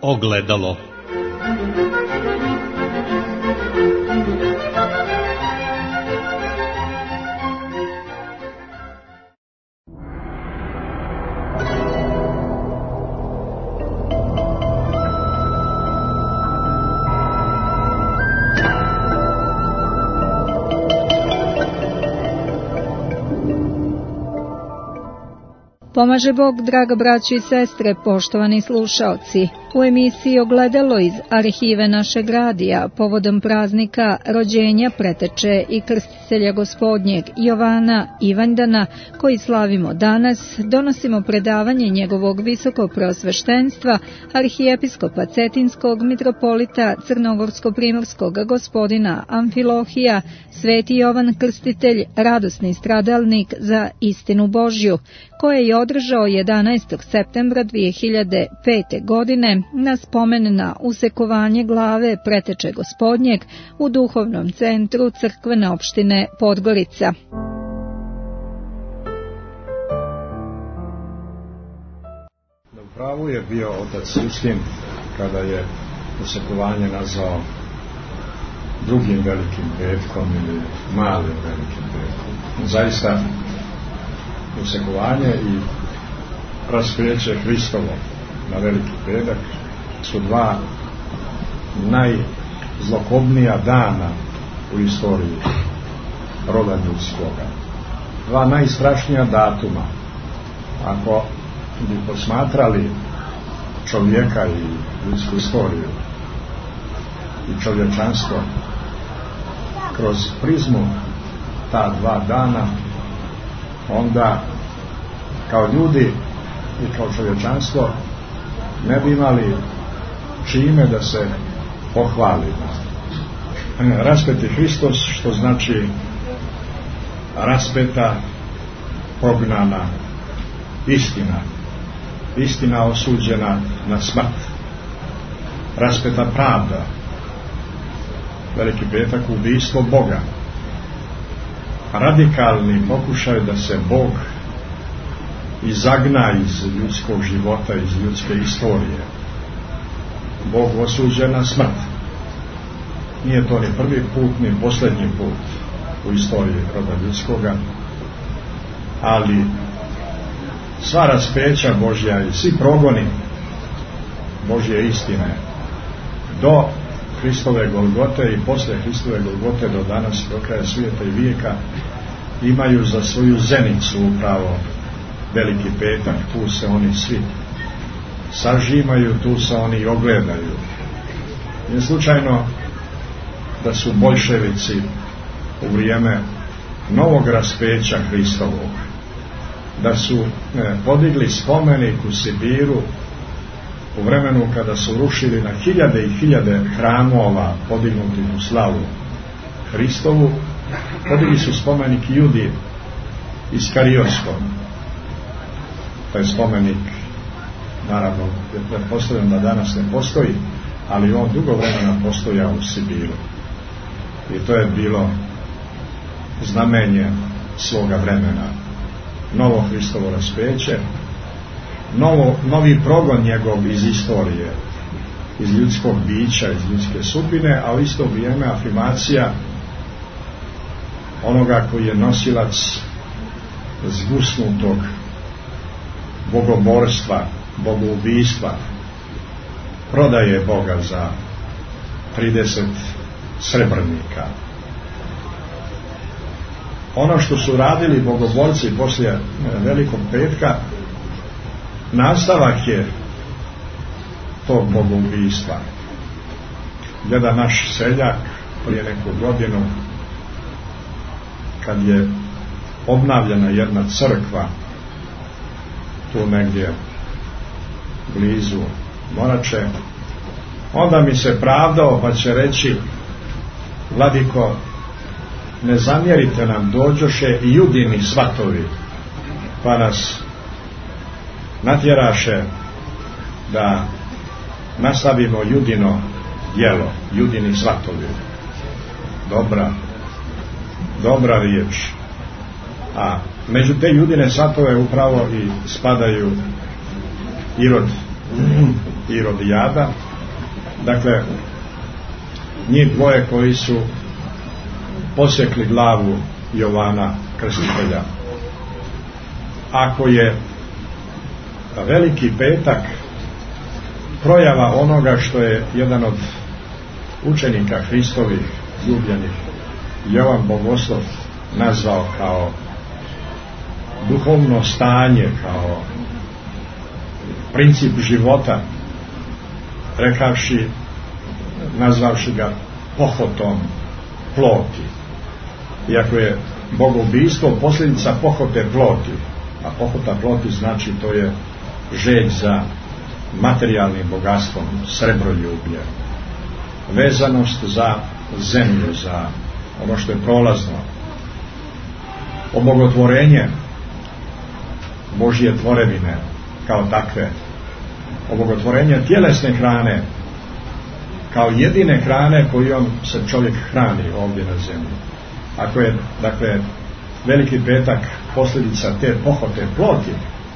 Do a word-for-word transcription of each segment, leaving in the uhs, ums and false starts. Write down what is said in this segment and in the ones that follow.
Ogledalo. Pomaže Bog, draga braćo i sestre, poštovani slušaoci. U emisiji Ogledalo iz arhive našeg radija povodom praznika rođenja preteče i krstitelja Gospodnjeg Jovana Ivandana, koji slavimo danas, donosimo predavanje njegovog visokopreosveštenstva, arhijepiskopa Cetinskog, mitropolita Crnogorsko-primorskog gospodina Amfilohija, Sveti Jovan Krstitelj, radosni stradalnik za istinu Božju, koje je održao jedanaestog septembra dve hiljade pete. godine na spomen na usekovanje glave preteče Gospodnjeg u duhovnom centru crkvene opštine Podgorica. U pravu je bio otac Justin kada je usekovanje nazvao drugim velikim petkom ili malim velikim petkom. Zaista usekovanje i raspeće Hristovo na veliki petak su dva najzlokobnija dana u istoriji roda ljudskoga. Dva najstrašnija datuma. Ako bi posmatrali čovjeka i ljudsku istoriju i čovječanstvo kroz prizmu ta dva dana, onda kao ljudi i kao čovječanstvo ne bi imali čime da se pohvalimo. Raspeti Hristos, što znači raspeta, prognana istina, istina osuđena na smrt, raspeta pravda, veliki petak ubijstvo Boga, radikalni pokušaj da se Bog izagna iz ljudskog života, iz ljudske istorije. Bog osuđen na smrt. Nije to ni prvi put, ni posljednji put u istoriji roda ljudskoga, ali sva raspeća Božja i svi progoni Božje istine do Hristove Golgote i posle Hristove Golgote do danas, do kraja svijeta i vijeka, imaju za svoju zenicu upravo veliki petak. Tu se oni svi sažimaju, tu se oni ogledaju. Nije slučajno da su boljševici u vrijeme novog raspeća Hristovog, da su e, podigli spomenik u Sibiru u vremenu kada su rušili na hiljade i hiljade hramova podignutih u slavu Hristovu. Podigli su spomenik Judi Iskariotskom. Taj spomenik, naravno, je pretpostavljeno da danas ne postoji, ali on dugo vremena postojao u Sibiru. I to je bilo znamenje svoga vremena. Novo Hristovo raspeće, novo, novi progon njegov iz istorije, iz ljudskog bića, iz ljudske sudbine, a u isto vrijeme afirmacija onoga koji je nosilac zgusnutog bogoborstva, bogoubijstva, prodaje Boga za trideset srebrnika. Ono što su radili bogoborci poslije velikog petka, nastavak je tog bogoubijstva. Jedan naš seljak prije neku godinu, kad je obnavljena jedna crkva tu negdje blizu Morače, onda mi se pravdao pa će reći: vladiko, ne zamjerite nam, dođoše i Judini svatovi pa nas natjeraše da nastavimo Judino djelo, Judini svatovi. Dobra, dobra riječ. A među te Judine svatove upravo i spadaju Irod i Irodijada, dakle njih dvoje koji su posjekli glavu Jovana Krstitelja. Ako je Veliki petak projava onoga što je jedan od učenika Hristovih ljubljenih, Jovan Bogoslov, nazvao kao duhovno stanje, kao princip života, rekavši, nazvavši ga pohotom ploti. Iako je bogoubistvo posljedica pohote ploti, a pohota ploti znači to je želj za materijalnim bogatstvom, srebroljublje, vezanost za zemlju, za ono što je prolazno, obogotvorenje Božje tvorevine kao takve, obogotvorenje tjelesne hrane kao jedine hrane kojom se čovjek hrani ovdje na zemlji. Ako je, dakle, Veliki petak posljedica te pohote ploti,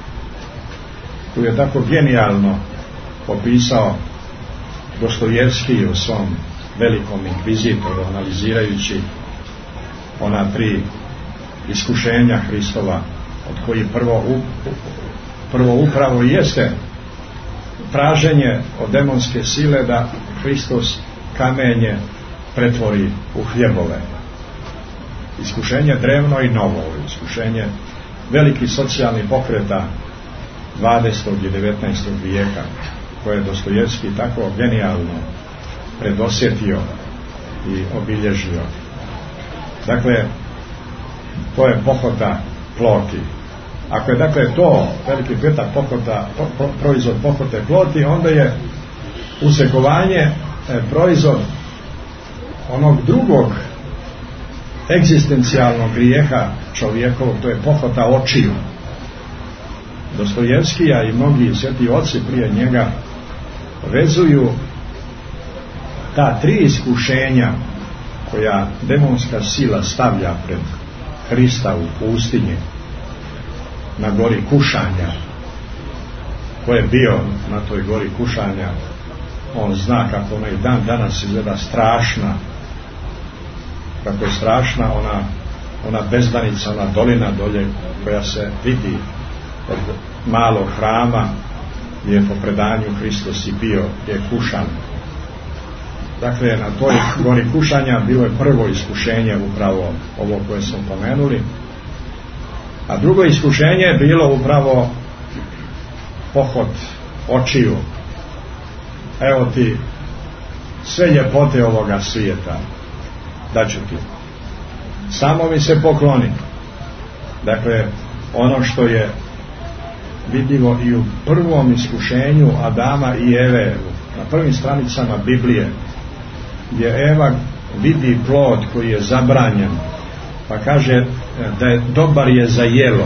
koju je tako genijalno opisao Dostojevski u svom Velikom inkvizitoru, analizirajući ona tri iskušenja Hristova, od koji prvo, prvo upravo jeste traženje od demonske sile da Hristos kamenje pretvori u hljebove. Iskušenje drevno i novo, iskušenje velikih socijalnih pokreta dvadesetog i devetnaestog vijeka, koje je Dostojevski tako genijalno predosjetio i obilježio. Dakle, to je pohota ploti. Ako je dakle to Veliki petak pohota, po, po, proizvod pohote ploti, onda je usekovanje e, proizvod onog drugog egzistencijalnog grijeha čovjekovog, to je pohota očiju. Dostojevskija i mnogi sveti oci prije njega vezuju ta tri iskušenja koja demonska sila stavlja pred Hrista u pustinji, na gori kušanja. Ko je bio na toj gori kušanja, on zna kako ona i dan danas izgleda strašna, kako je strašna ona, ona bezdanica, ona dolina dolje koja se vidi od malog hrama gdje je po predanju Hristos i bio, gdje je kušan. Dakle, na toj gori kušanja bilo je prvo iskušenje, upravo ovo koje smo pomenuli, a drugo iskušenje je bilo upravo pohod očiju. Evo ti sve ljepote ovoga svijeta, daću ti, samo mi se pokloni. Dakle, ono što je vidljivo i u prvom iskušenju Adama i Eve, na prvim stranicama Biblije, gdje Eva vidi plod koji je zabranjen, pa kaže da je dobar je za jelo,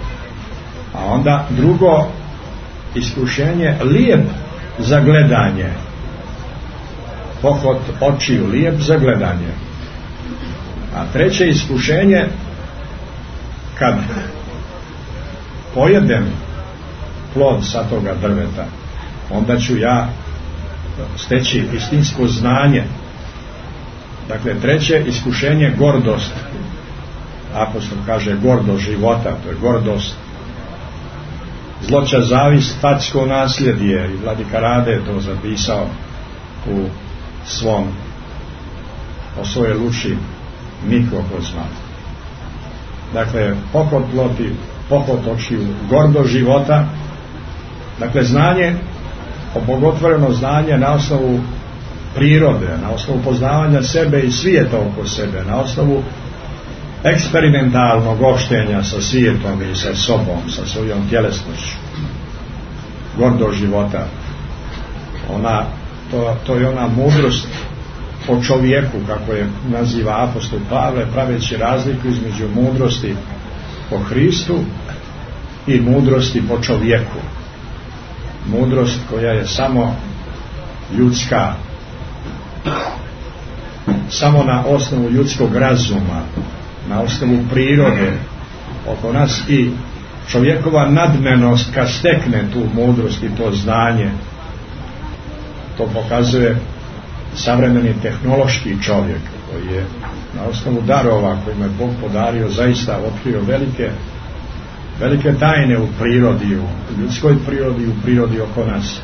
a onda drugo iskušenje lijep za gledanje, pohod očiju, lijep za gledanje, a treće iskušenje, kad pojedem plod sa toga drveta, onda ću ja steći istinsko znanje. Dakle, treće iskušenje, gordost. Apostol kaže gordost života, to je gordost, zloća, zavist, fatsko nasljedje, i vladika Rade je to zapisao u svom, o svojoj luči mikrokozma. Dakle, pohod ploti, pohod očiju, gordost života, dakle znanje, obogotvoreno znanje na osnovu prirode, na osnovu poznavanja sebe i svijeta oko sebe, na osnovu eksperimentalnog opštenja sa svijetom i sa sobom, sa svojom tjelesnošću. Gordost života, ona, to, to je ona mudrost po čovjeku, kako je naziva apostol Pavle, praveći razliku između mudrosti po Hristu i mudrosti po čovjeku. Mudrost koja je samo ljudska, samo na osnovu ljudskog razuma, na osnovu prirode oko nas, i čovjekova nadmenost kad stekne tu mudrost i to znanje to pokazuje savremeni tehnološki čovjek koji je na osnovu darova kojima je Bog podario zaista otkrio velike velike tajne u prirodi, u ljudskoj prirodi, u prirodi oko nas.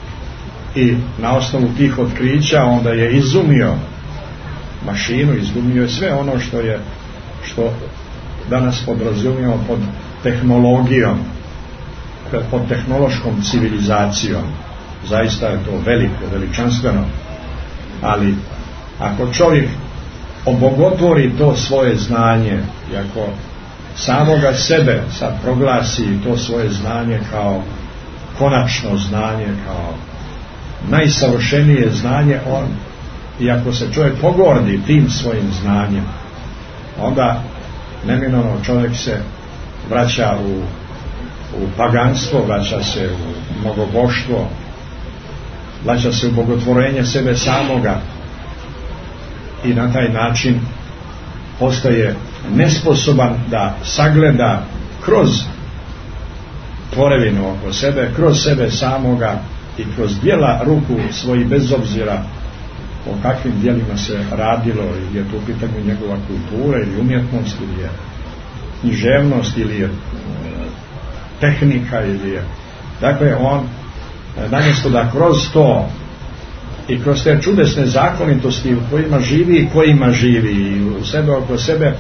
I na osnovu tih otkrića onda je izumio mašinu, izumio je sve ono što je što danas podrazumijemo pod tehnologijom, pod tehnološkom civilizacijom. Zaista je to veliko, veličanstveno. Ali ako čovjek obogotvori to svoje znanje i ako samoga sebe sad proglasi to svoje znanje kao konačno znanje, kao najsavršenije znanje, on, i ako se čovjek pogordi tim svojim znanjem, onda neminovno čovjek se vraća u, u paganstvo, vraća se u mnogoboštvo, vraća se u bogotvorenje sebe samoga i na taj način postaje nesposoban da sagleda kroz tvorevinu oko sebe, kroz sebe samoga i kroz djela ruku svojih, bez obzira o kakvim djelima se radilo, ili je to u pitanju njegova kultura ili umjetnost, ili je književnost, ili je tehnika, ili je, dakle on namjesto da kroz to i kroz te čudesne zakonitosti u kojima živi i kojima živi i u sebe oko sebe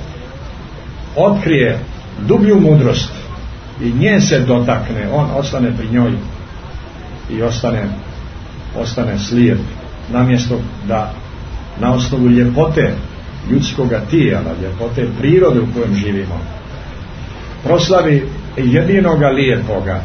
otkrije dublju mudrost i nje se dotakne, on ostane pri njoj i ostane ostane slijep, namjesto da na osnovu ljepote ljudskoga tijela, ljepote prirode u kojem živimo, proslavi jedinoga lijepoga,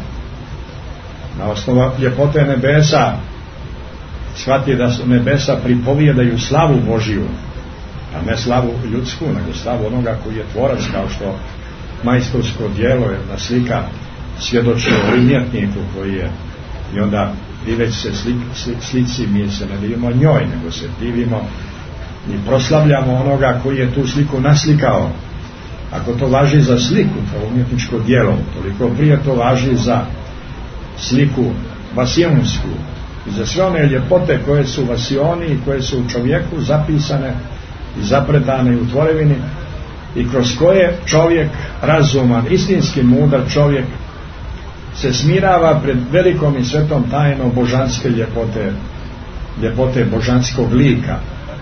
na osnovu ljepote nebesa shvati da su nebesa pripovjedaju slavu Božiju, a ne slavu ljudsku, nego slavu onoga koji je tvorac, kao što majstorsko djelo, jedna slika svjedoči o umjetniku koji je, i onda diveći se slik, sli, slici, mi se ne divimo njoj, nego se divimo i proslavljamo onoga koji je tu sliku naslikao. Ako to važi za sliku, kao umjetničko djelo, toliko prije to važi za sliku vasionsku i za sve one ljepote koje su u vasioni i koje su u čovjeku zapisane i zapretane u tvorevini i kroz koje čovjek razuman, istinski mudar čovjek se smirava pred velikom i svetom tajnom božanske ljepote, ljepote božanskog lika.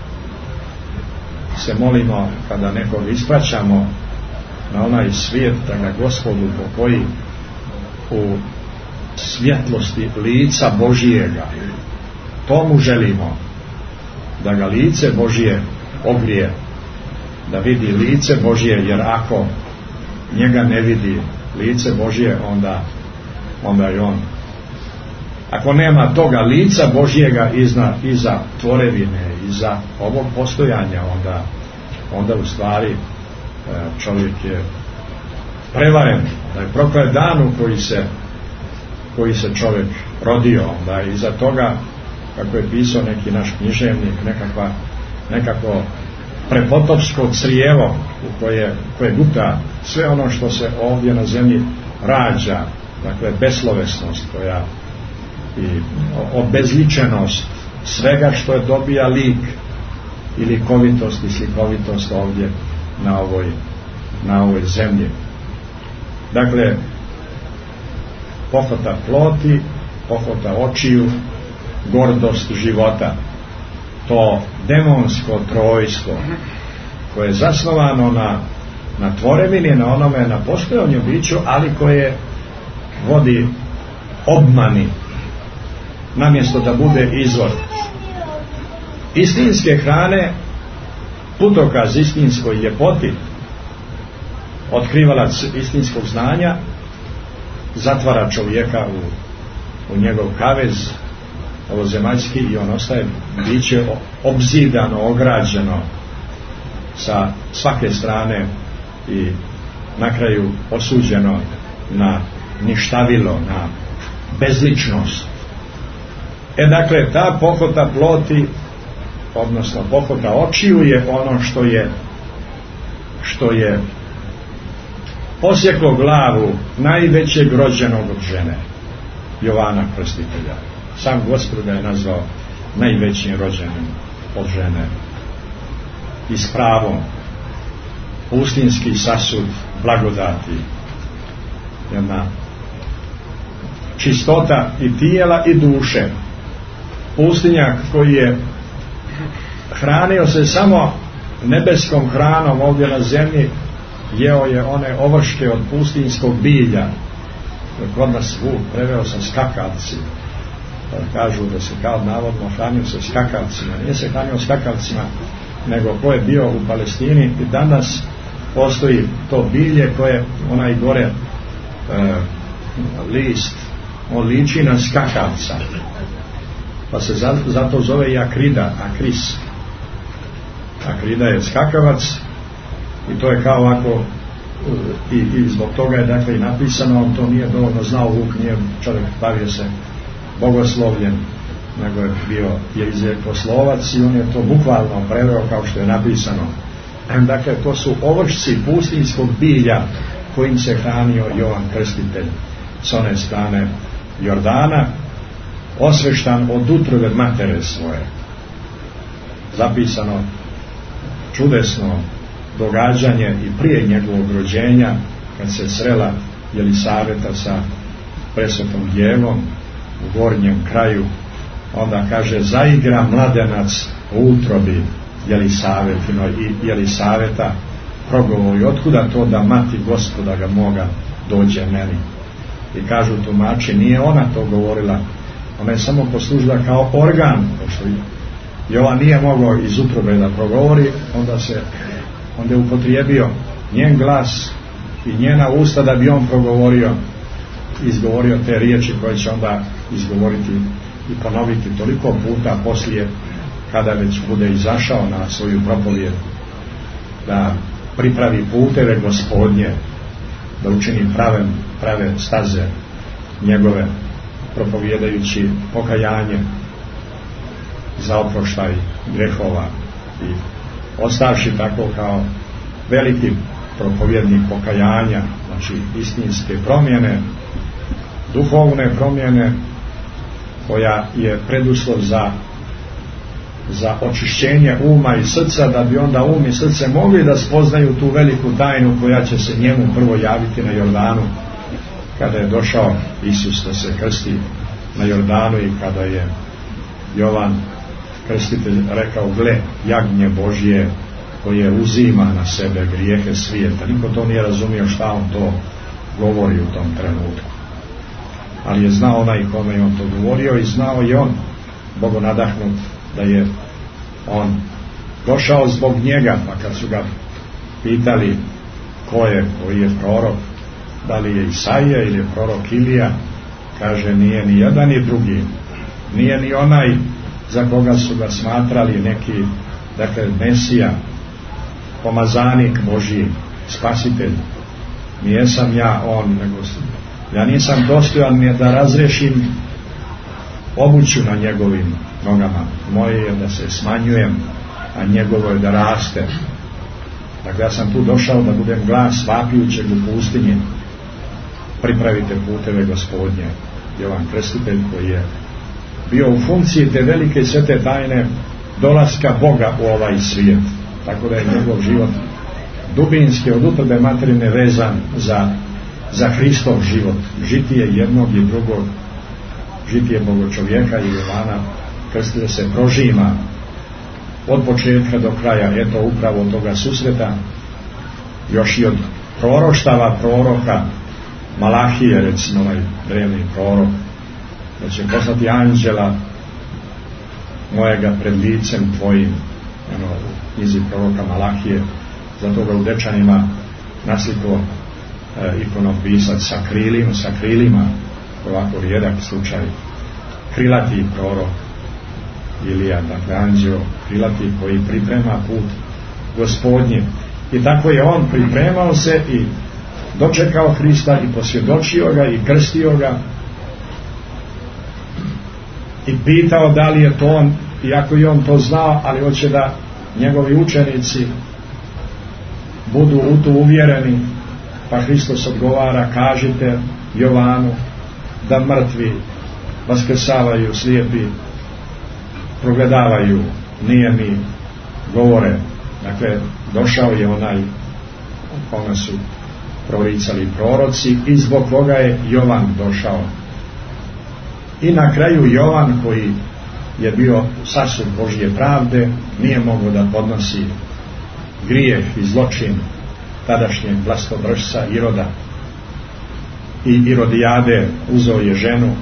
Se molimo kada nekog ispraćamo na onaj svijet, da ga Gospodu pokoji u svjetlosti lica Božijega. To mu želimo, da ga lice Božije ogrije, da vidi lice Božije, jer ako njega ne vidi lice Božije, onda onda je on, ako nema toga lica Božijega iza, iza tvorevine, iza ovog postojanja, onda onda u stvari čovjek je prevaren, da je proklet dan u koji se koji se čovjek rodio, onda je iza toga, kako je pisao neki naš književnik, nekakva nekako prepotopsko crijevo u koje, koje guta sve ono što se ovdje na zemlji rađa, dakle beslovesnost koja i obezličenost svega što je dobija lik i likovitost i slikovitost ovdje na ovoj, na ovoj zemlji. Dakle, pohota ploti, pohota očiju, gordost života, to demonsko trojstvo koje je zasnovano na, na tvorevini, na onome, na postojanju biću, ali koje vodi obmani namjesto da bude izvor istinske hrane, putokaz istinskoj ljepoti, otkrivalac istinskog znanja, zatvara čovjeka u, u njegov kavez ovozemaljski i on ostaje biće obzidano, ograđeno sa svake strane i na kraju osuđeno na ništavilo, na bezličnost. E dakle, ta pohota ploti, odnosno pohota očiju, je ono što je što je posjeklo glavu najvećeg rođenog od žene, Jovana Krstitelja. Sam Gospod ga je nazvao najvećim rođenim od žene i s pravom pustinski sasud blagodati, jedna čistota i tijela i duše, pustinjak koji je hranio se samo nebeskom hranom ovdje na zemlji, jeo je one ovrške od pustinskog bilja. Kod nas Vuk preveo sa skakavci, kažu da se kao navodno hranio se skakavcima. Nije se hranio skakavcima, nego ko je bio u Palestini i danas postoji to bilje koje onaj gore e, list, on liči na skakavca, pa se za, zato zove i akrida, akris. Akrida je skakavac i to je kao ovako i, i zbog toga je dakle i napisano, on to nije dovoljno znao Vuk, nije čovjek bavio se bogoslovljem, nego je bio jezikoslovac i on je to bukvalno preveo kao što je napisano. Dakle, to su ovršci pustinskog bilja kojim se hranio Jovan Krstitelj s one strane Jordana, osveštan od utrobe matere svoje. Zapisano čudesno događanje i prije njegovog rođenja, kad se srela Jelisaveta sa presvetom djevom u gornjem kraju, onda kaže zaigra mladenac u utrobi Jelisavetino i Jelisaveta progovori otkuda to da mati Gospoda ga moga dođe meni. I kažu tumači, nije ona to govorila, ona je samo poslužila kao organ, pošto Jovan nije mogao iz utrobe da progovori, onda se onda je upotrijebio njen glas i njena usta da bi on progovorio, izgovorio te riječi koje će onda izgovoriti i ponoviti toliko puta poslije, kada već bude izašao na svoju propovijed, da pripravi puteve Gospodnje, da učini prave, prave staze njegove, propovjedajući pokajanje za oproštaj grehova i ostavši tako kao veliki propovjednik pokajanja, znači istinske promjene, duhovne promjene, koja je preduslov za za očišćenje uma i srca, da bi onda um i srce mogli da spoznaju tu veliku tajnu koja će se njemu prvo javiti na Jordanu, kada je došao Isus da se krsti na Jordanu i kada je Jovan Krstitelj rekao, gle, jagnje Božje koje uzima na sebe grijehe svijeta. Niko to nije razumio šta on to govori u tom trenutku, ali je znao onaj kome je on to govorio i znao je on, bogonadahnut, da je on došao zbog njega. Pa kad su ga pitali ko je, koji je prorok, da li je Isaija ili je prorok Ilija, kaže nije ni jedan ni drugi, nije ni onaj za koga su ga smatrali neki, dakle, Mesija, pomazanik Božji, spasitelj. Nijesam ja on, nego ja nisam dostojan ni da razrešim obuću na njegovim nogama. Moje je da se smanjujem, a njegovo je da raste. Dakle, ja sam tu došao da budem glas vapijućeg u pustinji, pripravite puteve Gospodnje. Jovan Krstitelj koji je bio u funkciji te velike i svete tajne dolaska Boga u ovaj svijet, tako da je njegov život dubinski od utrobe materine vezan za, za Hristov život, žitije jednog i drugog, žitije Bogočovjeka i Jovana Krstitelja se prožima od početka do kraja, eto upravo od toga susreta, još i od proroštava proroka Malahije, recimo ovaj drevni prorok, da će poslati anđela mojega pred licem tvojim, ono, u knjizi proroka Malahije. Zato ga u Dečanima nasliko e, ikonopisac sa krilima, sa krilima, ovako rijedak slučaj, krilati prorok Ilija, dakle anđeo krilati koji priprema put Gospodnji. I tako je on pripremao se i dočekao Hrista i posvjedočio ga i krstio ga i pitao da li je to on, iako i on to znao, ali hoće da njegovi učenici budu u to uvjereni. Pa Hristos odgovara, kažite Jovanu da mrtvi vaskrsavaju, slijepi progledavaju, nijemi govore. Dakle, došao je onaj kome su proricali proroci i zbog koga je Jovan došao. I na kraju Jovan, koji je bio sasud Božje pravde, nije mogao da podnosi grijeh i zločin tadašnjeg vlastodržca Iroda i Irodijade. Uzeo je ženu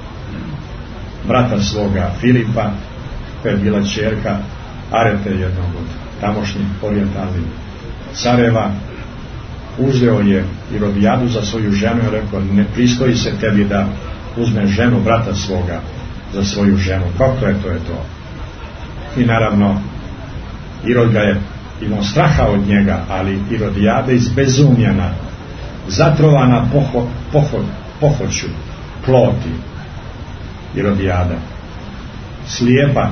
brata svoga Filipa, koja je bila ćerka Arete, jednog od tamošnjih orijentalnih careva. Uzeo je Irodijadu za svoju ženu i rekao: ne pristoji se tebi da uzmeš ženu brata svoga za svoju ženu. Kako je to je to? I naravno Irod ga je imao straha od njega, ali Irodijada izbezumljena, zatrovana poho, poho, pohoću ploti, Irodijada, slijepa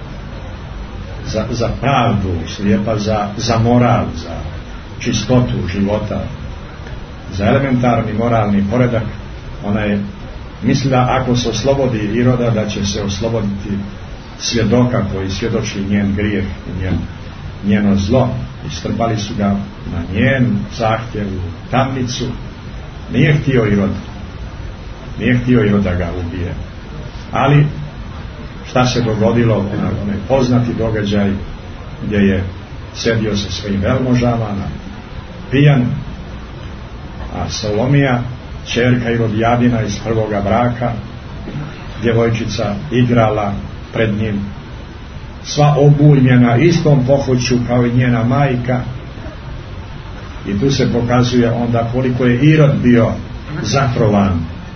za, za pravdu, slijepa za, za moral, za čistotu života, za elementarni moralni poredak. Ona je mislila, ako se oslobodi Iroda, da će se osloboditi svjedoka koji svjedoči njen grijeh i njen, njeno zlo. I strpali su ga na njen zahtjev u tamnicu. Nije htio Irod nije htio Irod da ga ubije. Ali šta se dogodilo? Onaj poznati događaj gdje je sedio sa svojim velmožama na pijan, a Salomija, ćerka Irodijadina iz prvoga braka, djevojčica, igrala pred njim, sva obujmljena istom pohoću kao i njena majka. I tu se pokazuje onda koliko je Irod bio zatrovan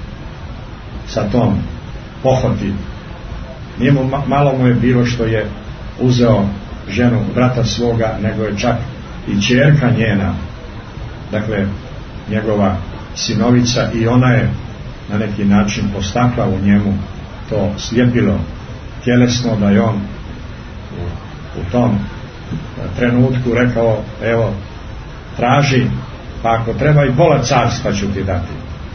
sa tom pohoti. Njemu malo mu je bilo što je uzeo ženu brata svoga, nego je čak i ćerka njena, dakle njegova sinovica, i ona je na neki način postakla u njemu to sljepilo tjelesno, da je on u, u tom trenutku rekao: evo, traži, pa ako treba i pola carstva ću ti dati,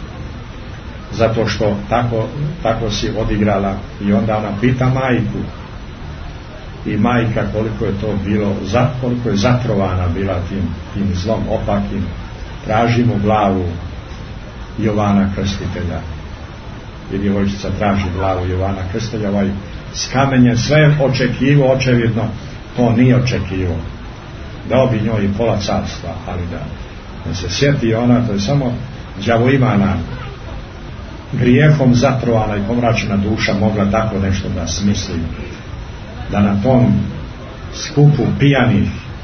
zato što tako, tako si odigrala. I onda ona pita majku, i majka koliko je to bilo, koliko je zatrovana bila tim, tim zlom opakim. Traži mu glavu Jovana Krstitelja. I djevojčica traži glavu Jovana Krstitelja. Ovaj skamenje sve očekivo, očevidno to nije očekivo. Dao bi njoj i pola carstva, ali da, da se sjeti ona, to je samo đavoimana, grijehom zatrovana i pomračena duša mogla tako nešto da smisli, da na tom skupu pijanih,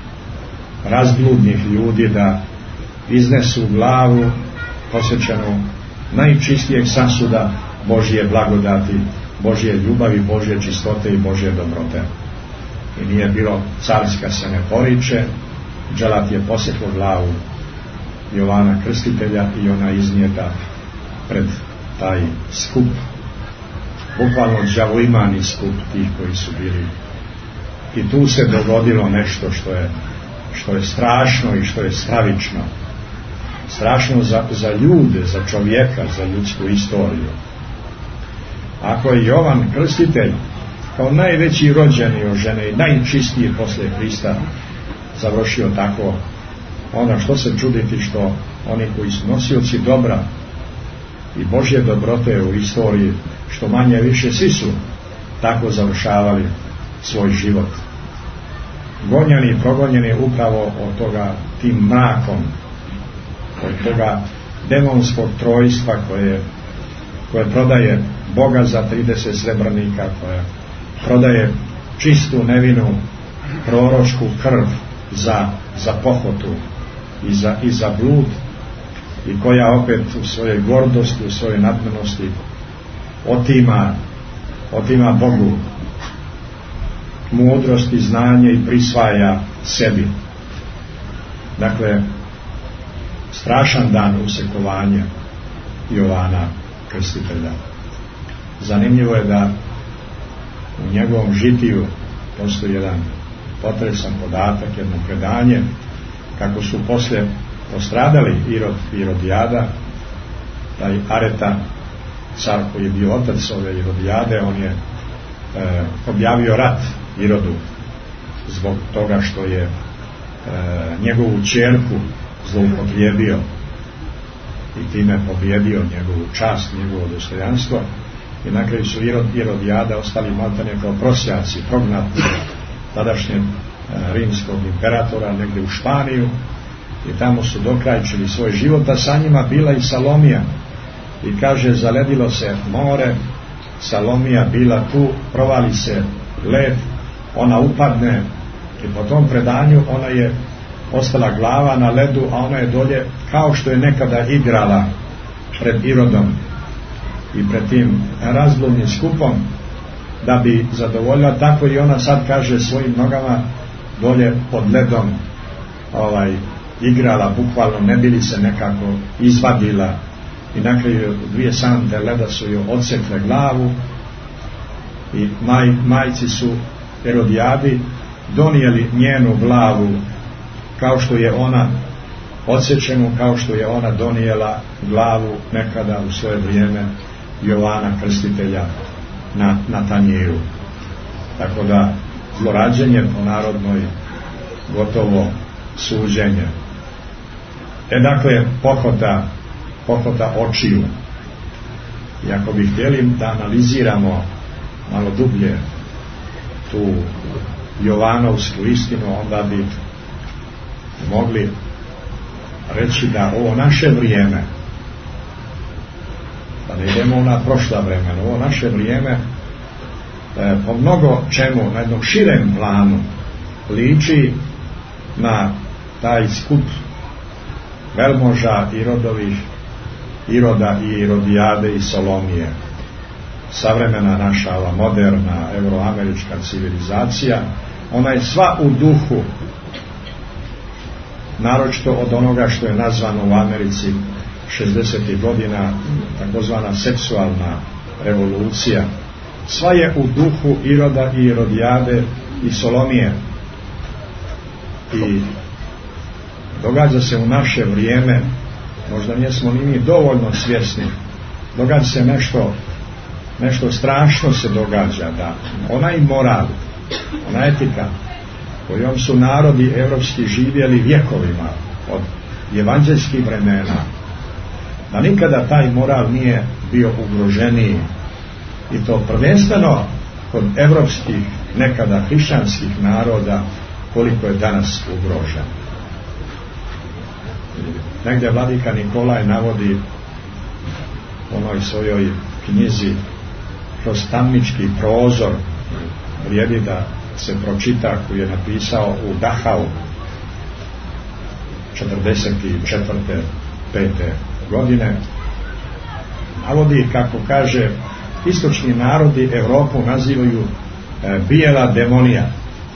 razbludnih ljudi da iznesu glavu posvećenu najčistijeg sasuda Božje blagodati, Božje ljubavi, Božje čistote i Božje dobrote. I nije bilo carska se ne poriče, dželat je posjeklo glavu Jovana Krstitelja i ona iznijeta pred taj skup, bukvalno đavoimani skup tih koji su bili. I tu se dogodilo nešto što je, što je strašno i što je stravično. Strašno za, za ljude, za čovjeka, za ljudsku istoriju. Ako je Jovan Krstitelj kao najveći rođeni od žene i najčistiji poslije Krista završio tako, onda što se čuditi što oni koji su nosioci dobra i Božje dobrote u istoriji, što manje više svi su tako završavali svoj život. Gonjeni i progonjeni upravo od toga tim mrakom, od toga demonskog trojstva koje, koje prodaje Boga za trideset srebrnika, koje prodaje čistu nevinu proročku krv za, za pohotu i za, i za blud, i koja opet u svojoj gordosti, u svojoj nadmenosti otima, otima Bogu mudrost i znanje i prisvaja sebi. Dakle, strašan dan usekovanja Jovana Krstitelja. Zanimljivo je da u njegovom žitiju postoji jedan potresan podatak, jedno predanje, kako su poslije postradali Irod i Irodijada, taj Areta, car koji je bio otac ove Irodijade, on je objavio rat Irodu zbog toga što je e, njegovu ćerku zloupotrijebio i time pobjedio njegovu čast, njegovo dostojanstvo, i na kraju su Irod, Irodijada ostali maltene kao prosjaci, prognati tadašnjeg e, rimskog imperatora negdje u Španiju, i tamo su dokrajčili svoj život, a sa njima bila i Salomija, i kaže zaledilo se more, Salomija bila tu, provali se led, ona upadne i po tom predanju ona je ostala glava na ledu, a ona je dolje kao što je nekada igrala pred Irodom i pred tim razbludnim skupom da bi zadovoljila, tako i ona sad, kaže, svojim nogama dolje pod ledom ovaj, igrala, bukvalno ne bili se nekako izvadila, i na kraju dvije sante leda su joj odsekle glavu, i maj, majci su Erodijadi donijeli njenu glavu kao što je ona odsečenu, kao što je ona donijela glavu nekada u svoje vrijeme Jovana Krstitelja na, na tanjiru. Tako da zlorađenje po narodnoj gotovo suđenje. E dakle, pohota pohota očiju. I ako bi htjeli da analiziramo malo dublje tu Jovanovsku istinu, onda bi mogli reći da ovo naše vrijeme, da ne idemo na prošla vremena, ovo naše vrijeme e, po mnogo čemu, na jednom širem planu, liči na taj skup velmoža Irodovih, Iroda i Irodijade i Salomije. Savremena naša, ova moderna euroamerička civilizacija, ona je sva u duhu, naročito od onoga što je nazvano u Americi šezdesetih godina takozvana seksualna revolucija. Sva je u duhu Iroda i Irodijade i Salomije, i događa se u naše vrijeme, možda nismo ni mi dovoljno svjesni, događa se nešto nešto strašno se događa, da onaj moral, ona etika kojom su narodi evropski živjeli vjekovima od evanđelskih vremena, da nikada taj moral nije bio ugroženiji, i to prvenstveno kod evropskih nekada hrišćanskih naroda koliko je danas ugrožen. Negdje vladika Nikolaj navodi u onoj svojoj knjizi kroz tamnički prozor, vrijedi da se pročita, koju je napisao u Dachau četrdeset četvrte pete godine, navodi kako kaže istočni narodi Europu nazivaju e, bijela demonija.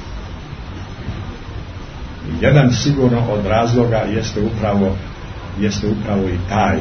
Jedan sigurno od razloga jeste upravo jeste upravo i taj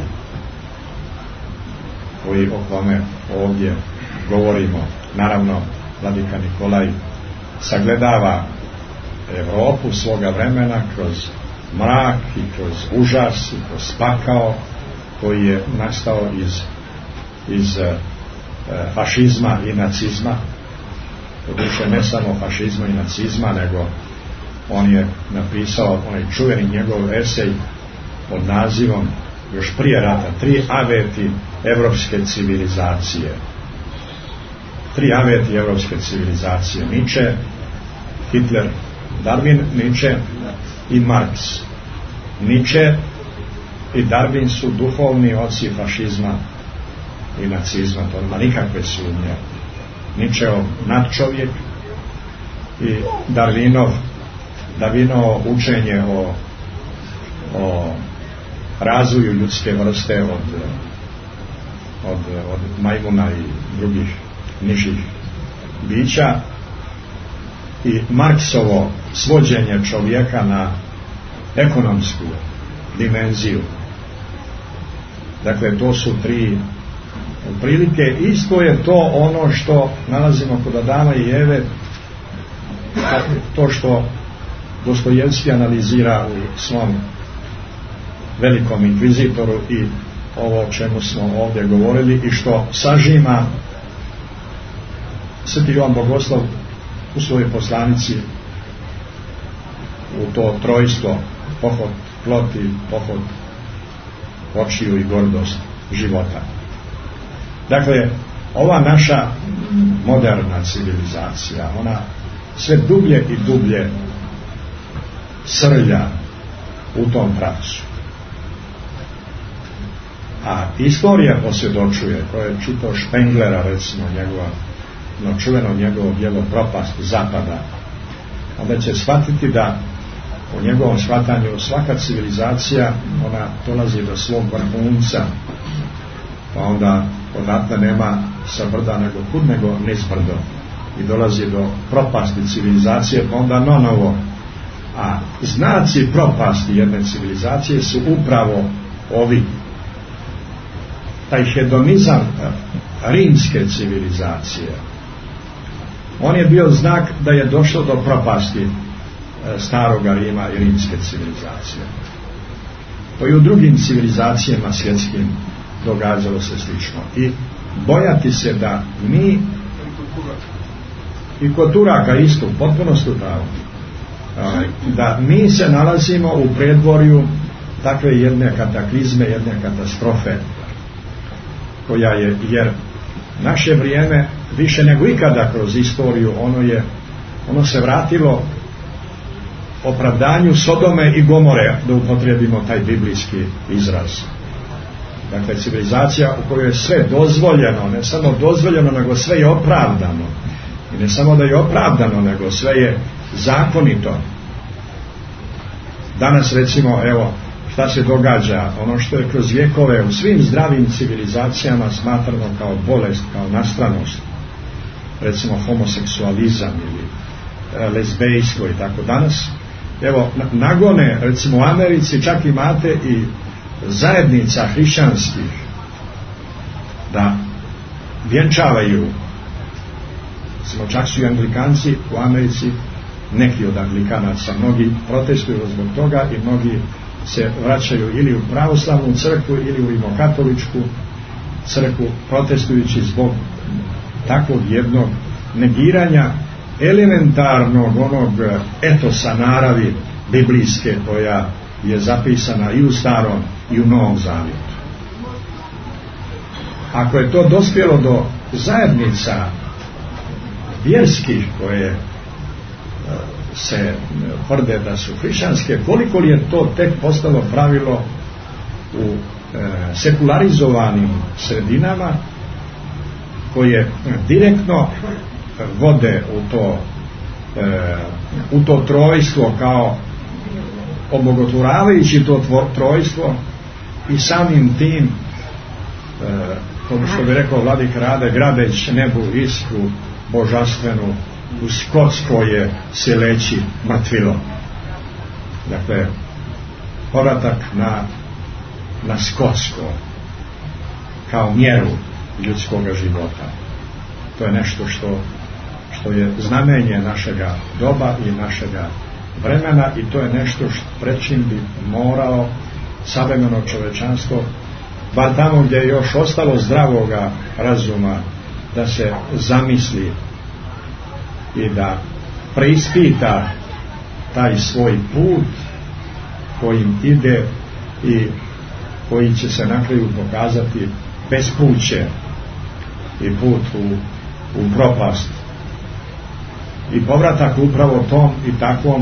koji o kome ovdje govorimo. Naravno, vladika Nikolaj sagledava Europu svoga vremena kroz mrak i kroz užas i kroz pakao koji je nastao iz iz e, fašizma i nacizma. Doduše ne samo fašizma i nacizma, nego on je napisao onaj čuveni njegov esej pod nazivom, još prije rata, tri aveti evropske civilizacije. Tri aveti evropske civilizacije: Nietzsche, Hitler, Darwin, Nietzsche i Marx. Nietzsche i Darwin su duhovni oci fašizma i nacizma, to nema nikakve sumnje. Nietzscheov nadčovjek i Darwinov Darwinovo učenje o, o razvoju ljudske vrste od, od, od majmuna i drugih nižih bića, i Marksovo svođenje čovjeka na ekonomsku dimenziju. Dakle, to su tri prilike. Isto je to ono što nalazimo kod Adama i Eve, to što Dostojevski analizira u svom velikom inkvizitoru, i ovo o čemu smo ovdje govorili, i što sažima Sveti Jovan Bogoslov u svojoj poslanici u to trojstvo, pohod ploti, pohod očiju i gordost života. Dakle, ova naša moderna civilizacija, ona sve dublje i dublje srlja u tom pravcu. A istorija posvjedočuje, ko je čitao Špenglera, recimo njegova, no čuveno njegovo djelo Propast zapada, onda će shvatiti da u njegovom shvatanju svaka civilizacija, ona dolazi do svog vrhunca, pa onda odatle nema sa brda nego kud nego niz brdo, i dolazi do propasti civilizacije, pa onda no novo. A znaci propasti jedne civilizacije su upravo ovi. Taj hedonizam rimske civilizacije, on je bio znak da je došlo do propasti staroga Rima i rimske civilizacije. To i u drugim civilizacijama svjetskim događalo se slično. I bojati se da mi, i kod Turaka isto, potpuno stutavo, da mi se nalazimo u predvorju takve jedne kataklizme, jedne katastrofe, koja je, jer naše vrijeme više nego ikada kroz istoriju, ono je, ono se vratilo opravdanju Sodome i Gomore, da upotrijebimo taj biblijski izraz. Dakle, civilizacija u kojoj je sve dozvoljeno, ne samo dozvoljeno, nego sve je opravdano. I ne samo da je opravdano, nego sve je zakonito. Danas, recimo, evo, šta se događa, ono što je kroz vjekove u svim zdravim civilizacijama smatrano kao bolest, kao nastranost, recimo homoseksualizam ili e, lezbejstvo i tako, danas, evo, nagone, recimo u Americi čak imate i zajednica hrišćanskih da vjenčavaju, recimo čak su i Anglikanci u Americi, neki od Anglikanaca, mnogi protestuju zbog toga i mnogi se vraćaju ili u pravoslavnu crkvu ili u rimokatoličku crkvu, protestujući zbog takvog jednog negiranja elementarnog onog etosa naravi biblijske koja je zapisana i u Starom i u Novom Zavjetu. Ako je to dospjelo do zajednica vjerskih koje se tvrde da su hrišćanske, koliko li je to tek postalo pravilo u e, sekularizovanim sredinama koje direktno vode u to e, u to trojstvo, kao obogotvoravajući to trojstvo i samim tim e, kao što bi rekao Vladik Rade, gradeć nebu iskru božanstvenu u Skotsko je se leći mrtvilo. Dakle, povratak na, na Skotsko kao mjeru ljudskog života. To je nešto što, što je znamenje našega doba i našega vremena, i to je nešto što pred čim bi morao savremeno čovečanstvo, bar tamo gdje je još ostalo zdravoga razuma, da se zamisli i da preispita taj svoj put kojim ide i koji će se na kraju pokazati bespuće i put u, u propast, i povratak upravo tom i takvom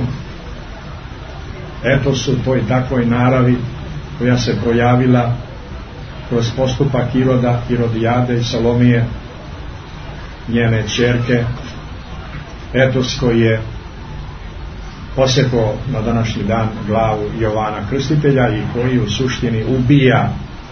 etosu, toj takvoj naravi koja se projavila kroz postupak Iroda, Irodijade i Salomije, njene ćerke, etos koji je posjekao na današnji dan glavu Jovana Krstitelja i koji u suštini ubija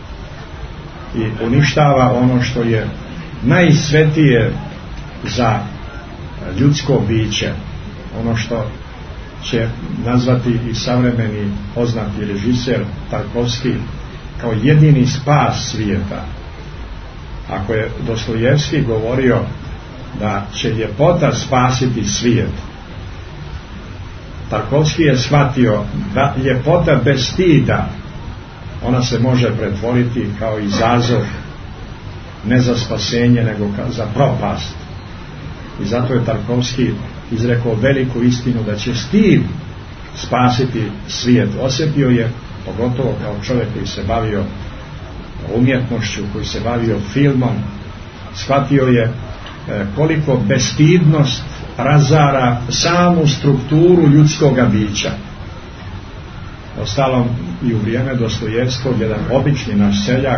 i uništava ono što je najsvetije za ljudsko biće, ono što će nazvati i savremeni poznati režiser Tarkovski kao jedini spas svijeta. Ako je Dostojevski govorio da će ljepota spasiti svijet, Tarkovski je shvatio da ljepota bez stida, ona se može pretvoriti kao izazov ne za spasenje nego za propast. I zato je Tarkovski izrekao veliku istinu da će stid spasiti svijet. Osjetio je, pogotovo kao čovjek koji se bavio umjetnošću, koji se bavio filmom, shvatio je koliko bestidnost razara samu strukturu ljudskoga bića. Ostalom i u vrijeme Dostojevskog jedan obični naš seljak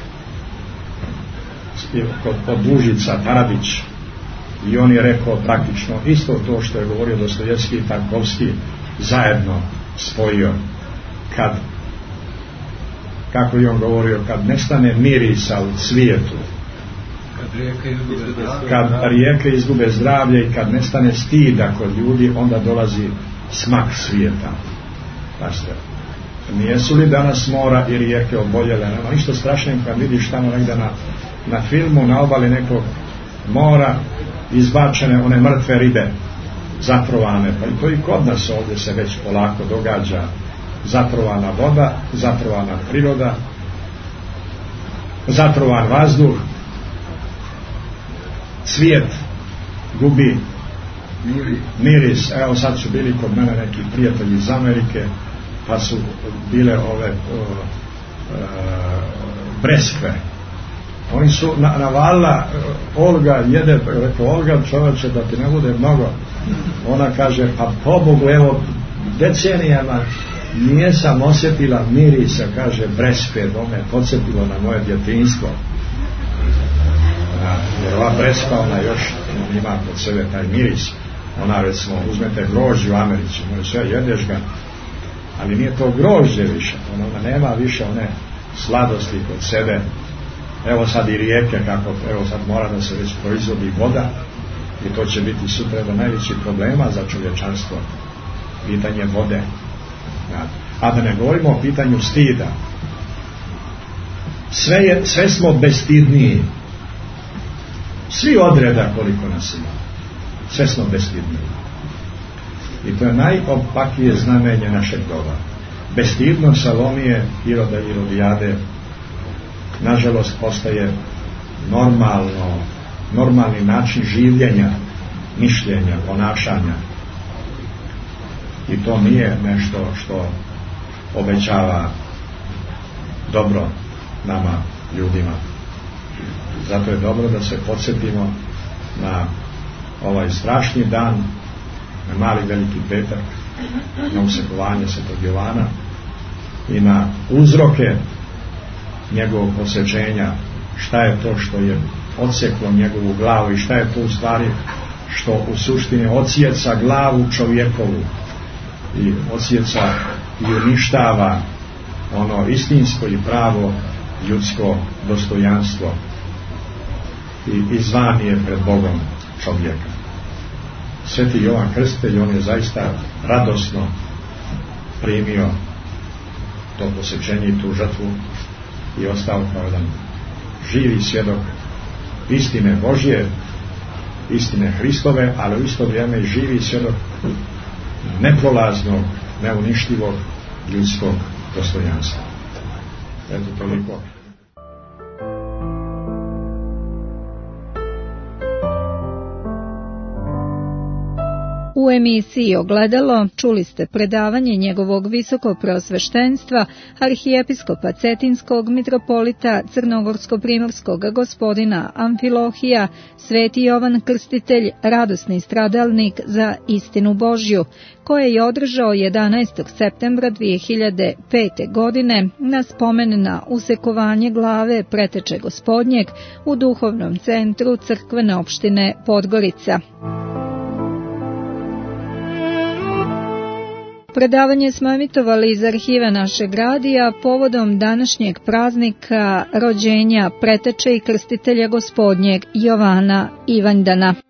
kod Podlužica Tarabić, i on je rekao praktično isto to što je govorio Dostojevski i Tarkovski zajedno spojio. Kad, kako je on govorio, kad nestane mirisa u cvijetu, kad rijeke izgube zdravlje i kad nestane stida kod ljudi, onda dolazi smak svijeta. Pašte, nijesu li danas mora i rijeke oboljele? Nema ništa strašnije kad vidiš tamo negdje na, na filmu, na obali nekog mora izbačene one mrtve ribe, zatrovane, pa i to i kod nas ovdje se već polako događa. Zatrovana voda, zatrovana priroda, zatrovan vazduh, svijet gubi miris. Evo sad su bili kod mene neki prijatelji iz Amerike, pa su bile ove uh, uh, breskve. Oni su na, navalila, uh, Olga jede, rekao, Olga, čovječe, da ti ne bude mnogo. Ona kaže, pa pobogu, evo decenijama nisam osjetila mirisa, kaže, breskve, to me podsjetilo na moje djetinjstvo. A, jer ova breskva, ona još on ima kod sebe taj miris. Ona, recimo, uzmete grožđe u Americi, ono sve, jedeš ga, ali nije to grožđe više, ona, ona nema više one sladosti kod sebe. Evo sad i rijeke, kako, evo sad mora da se već proizvodi voda, i to će biti sutra do najvećih problema za čovječanstvo, pitanje vode. A da ne govorimo o pitanju stida. Sve, je, sve smo bestidniji, svi odreda koliko nas ima, sve smo bestidniji, i to je najopakije znamenje našeg doba. Bestidnost Salomije, Iroda i Irodijade nažalost postaje normalno, normalni način življenja, mišljenja, ponašanja, i to nije nešto što obećava dobro nama ljudima. Zato je dobro da se podsjetimo na ovaj strašni dan, na mali veliki petak, na usekovanje Svetog Jovana i na uzroke njegovog posvećenja, šta je to što je odsjeklo njegovu glavu i šta je to u stvari što u suštini odsjeca glavu čovjekovu i odsjeca i uništava ono istinsko i pravo ljudsko dostojanstvo i izvanije pred Bogom čovjeka. Sveti Jovan Krstitelj, on je zaista radosno primio to posvećenje i tu žrtvu i ostao kao jedan živi svjedok istine Božje, istine Hristove, ali u isto vrijeme i živi svjedok neprolaznog, neuništivog ljudskog dostojanstva. Eto toliko. U emisiji Ogledalo čuli ste predavanje njegovog visokopreosveštenstva arhijepiskopa Cetinskog mitropolita Crnogorsko-primorskog gospodina Amfilohija, Sveti Jovan Krstitelj, radosni stradalnik za istinu Božju, koje je održao jedanaestog septembra dvije hiljade pete. godine na spomen na usekovanje glave Preteče Gospodnjeg u duhovnom centru crkvene opštine Podgorica. Predavanje smo emitovali iz arhive našeg radija povodom današnjeg praznika rođenja Preteče i Krstitelja Gospodnjeg Jovana Ivandana.